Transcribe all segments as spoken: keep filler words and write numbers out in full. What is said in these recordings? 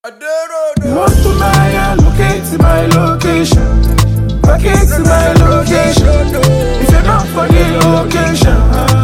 Lost to my locate to my location. Locate to my location. If you're not for the location.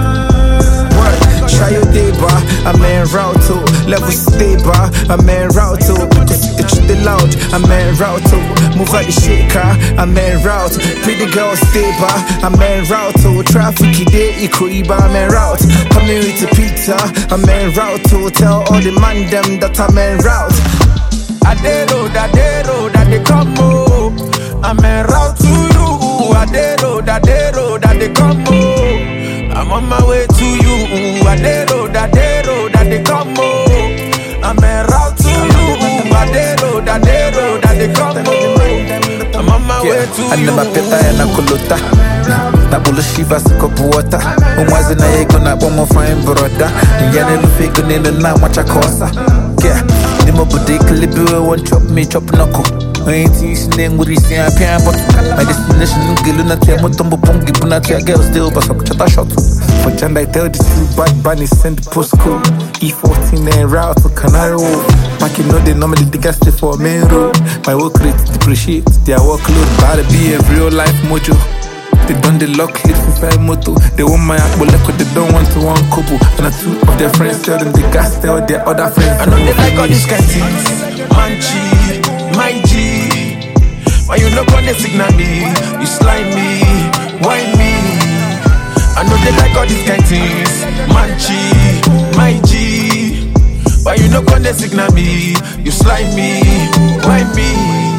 Try your day, bar. I'm en route to level stay, bar. I'm en route to because it's the loud. I'm en route to move out the shit car. I'm en route. Pretty girl stay, bar. I'm en route to traffic day. Equal, I'm en route. Coming with the pizza. I'm en route to tell all the man them that I'm en route. I did road, I did road, that they come home. I'm en route to you. I did road, I did road, that they come home. I'm on my way to you. I did road, I did road, that they come home. I'm en route to you. I did road, I did road, that they come home. I'm on my way to you. I never peta and I kolota. Na bolo shiva sikopu water. Umwazi na yego na bomo fine brother. Yane lufigo nilo na macha kosa. Yeah, the mobile clip won't chop me chop knuckle. I ain't teaching with this young piano, but my destination Giluna Tiamotombo Pongi Punatia girl still but some chata shot. For Chanda I tell this two bad bunny send the postcode E fourteen and route to Canary Wharf. Back you know they normally dig us for a main road. My work rate depreciate their workload, but be a real life mojo. They done the lock lips inside moto. They want my akboleko, they don't want to one couple. And a two of their friends tell them they gas tell their other friends. I know they like all these kind of things. Man G, my G. Why you not gonna signal me? You slime me, whine me. I know they like all these kind of things. Man G, my G. Why you not gonna signal me? You slime me, whine me.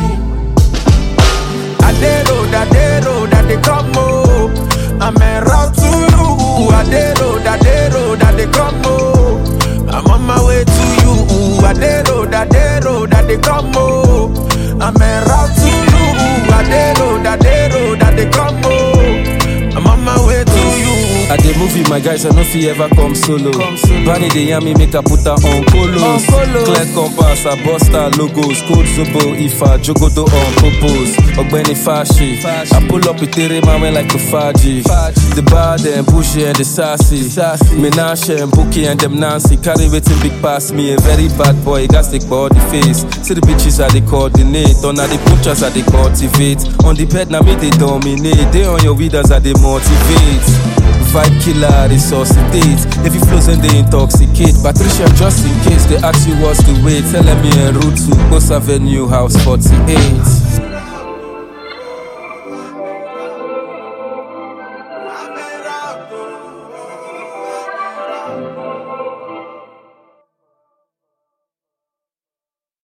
I did road, I did road, that they come home. I'm en route to you. I did road, I did road, that they come home. I'm on my way to you. I did road, I did road, that they come home. I'm en route to you. I did road, I did road, that they come home. I'm on my way to you. At the movie, my guys, I know if he ever come solo. Bunny the yummy make a put her on polos. Clear compass, a buster logos. Code Zobo, Ifa, Jogodo on popos. Ogbeni Fashi. I pull up with Tere, man, went like a Faji. The bad and bushy and the sassy. Menashe and Bookie and them Nancy. Carry waiting big pass me, a very bad boy. Gas the body face. See the bitches are they coordinate. On the punchers are they cultivate. On the bed, now me they dominate. They on your widows are they motivate. Vibe killer, resuscitate. If you flows and they intoxicate. Patricia, just in case they ask you what's the way, tell me en route to Post Avenue, House forty-eight.